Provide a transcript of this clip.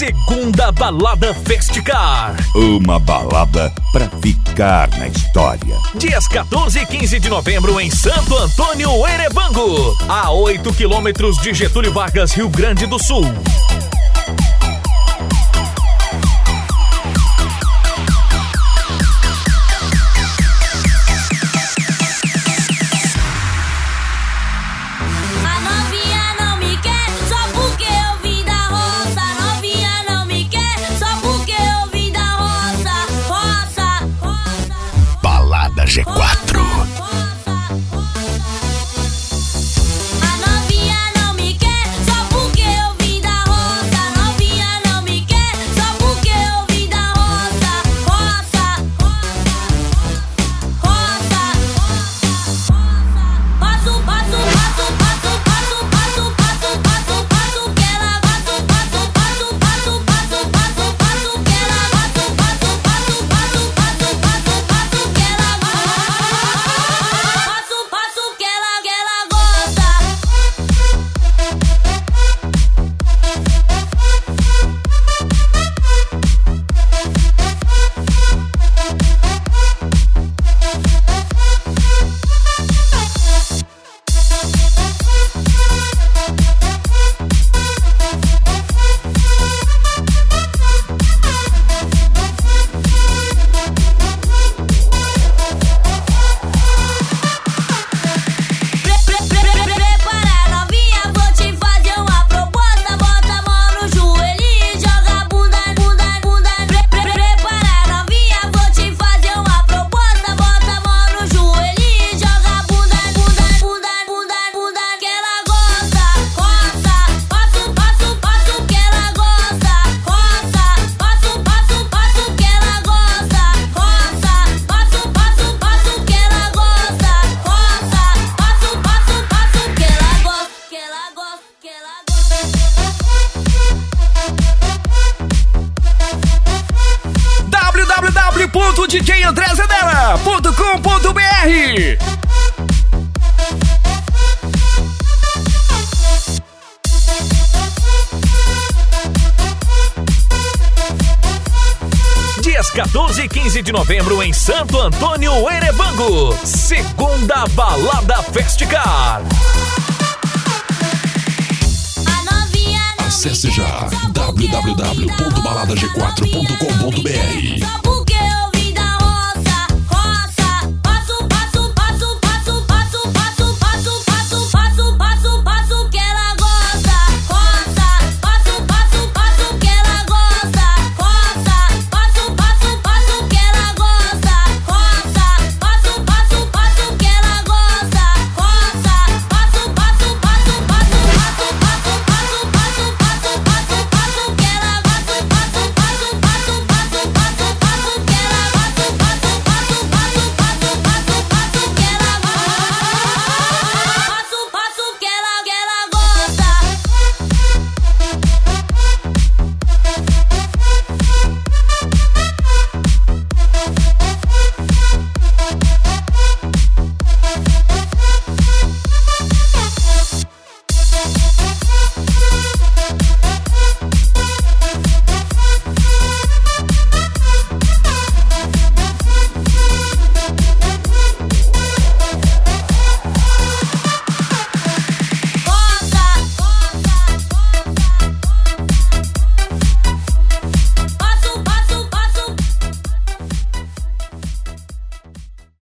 Segunda Balada Festicar. Uma balada pra ficar na história. Dias 14 e 15 de novembro em Santo Antônio, Erevango, a 8 quilômetros de Getúlio Vargas, Rio Grande do Sul. G4. www.djandrezedela.com.br. Dias 14 e 15 de novembro em Santo Antônio, Erevango, Segunda Balada Festicar. Acesse já www.baladag4.com.br.